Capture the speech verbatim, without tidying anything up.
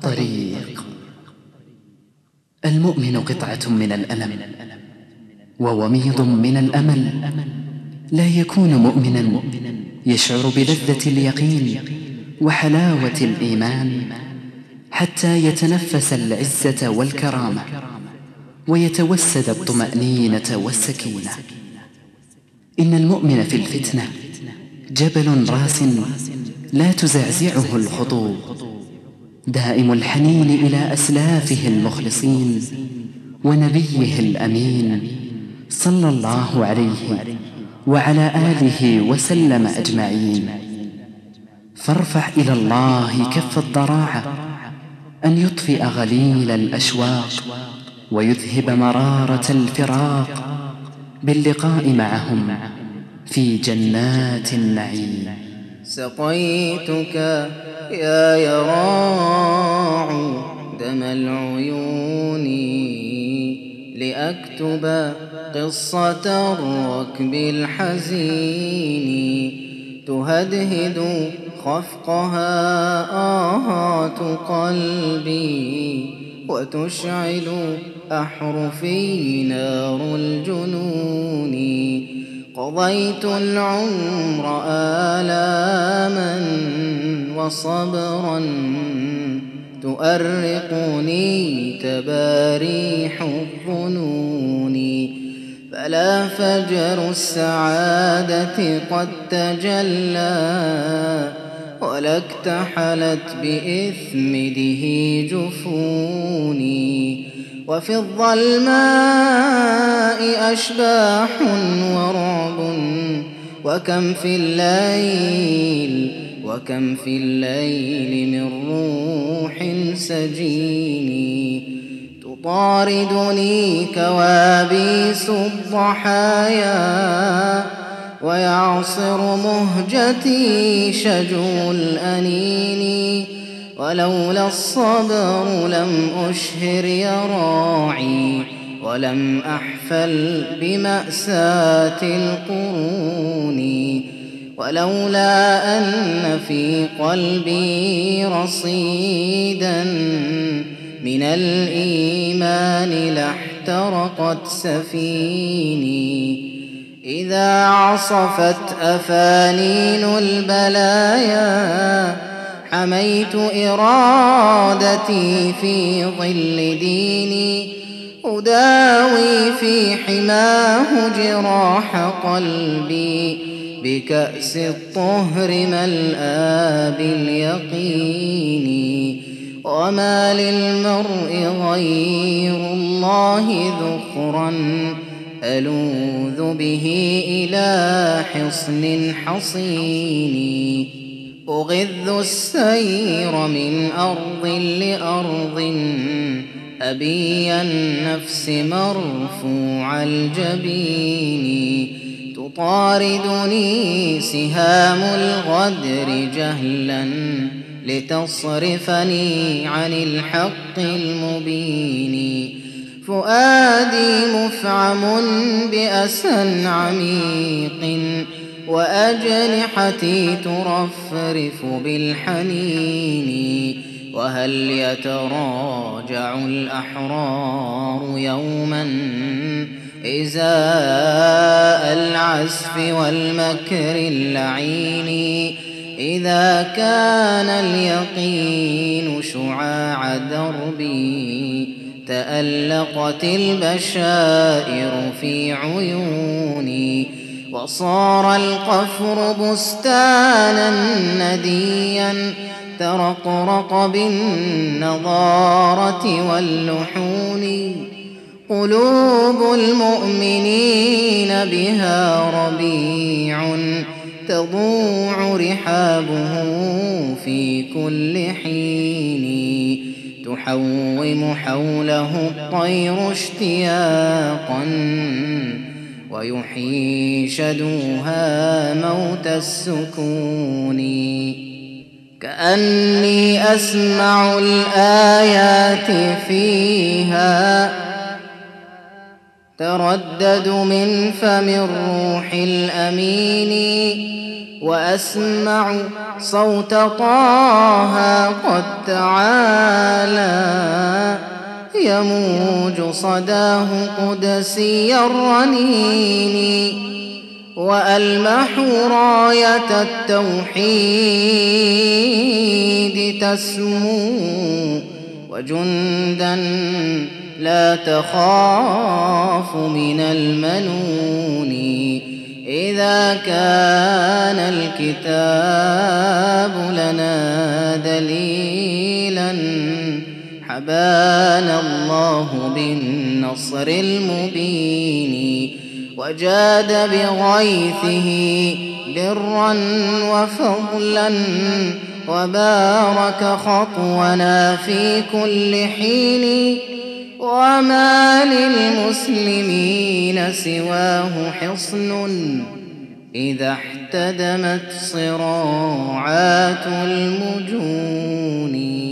الطريق. المؤمن قطعة من الألم ووميض من الأمل. لا يكون مؤمنا يشعر بلذة اليقين وحلاوة الإيمان حتى يتنفس العزة والكرامة ويتوسد الطمأنينة والسكينة. إن المؤمن في الفتنة جبل راس لا تزعزعه الخطوب، دائم الحنين إلى أسلافه المخلصين ونبيه الأمين صلى الله عليه وعلى آله وسلم أجمعين. فارفع إلى الله كف الضراعة أن يطفئ غليل الأشواق ويذهب مرارة الفراق باللقاء معهم في جنات النعيم. سقيتك يا يراع دم العيون لأكتب قصة الركب الحزين، تهدهد خفقها آهات قلبي وتشعل أحرفي نار الجنون. قضيت العمر آلاما وصبرا تؤرقني تباريح الظنون، فلا فجر السعادة قد تجلى ولا اكتحلت بإثمده جفوني. وفي الظلماء أشباح ورعب وكم في الليل وكم في الليل من روح سجين. تطاردني كوابيس الضحايا ويعصر مهجتي شجو الأنين، ولولا الصبر لم أشهر يراعي ولم أحفل بمأساة القرون. ولولا أن في قلبي رصيدا من الإيمان لاحترقت سفيني. إذا عصفت أفانين البلايا حميت إرادتي في ظل ديني، أداوي في حماه جراح قلبي بكأس الطهر ملآ باليقين. وما للمرء غير الله ذخرا ألوذ به إلى حصن حصين. أغذ السير من أرض لأرض أبي النفس مرفوع الجبين. تطاردني سهام الغدر جهلا لتصرفني عن الحق المبين. فؤادي مفعم بأسى عميق وأجنحتي ترفرف بالحنين. وهل يتراجع الأحرار يوما إزاء العسف والمكر اللعين؟ إذا كان اليقين شعاع دربي تألقت البشائر في عيوني. وصار القفر بستانا نديا ترقرق بالنضارة واللحون. قلوب المؤمنين بها ربيع تضوع رحابه في كل حين. تحوم حوله الطير اشتياقا ويحيي شدوها موت السكون. كأني أسمع الآيات فيها تردد من فم الروح الأمين. وأسمع صوت طه قد تعالى يموج صداه قدسي الرنين وألمح راية التوحيد تسمو وجندا لا تخاف من المنون إذا كان الكتاب لنا دليلا حبانا الله بالنصر المبين وجاد بغيثه برا وفضلا وبارك خطونا في كل حين وما للمسلمين سواه حصن إذا احتدمت صراعات المجون.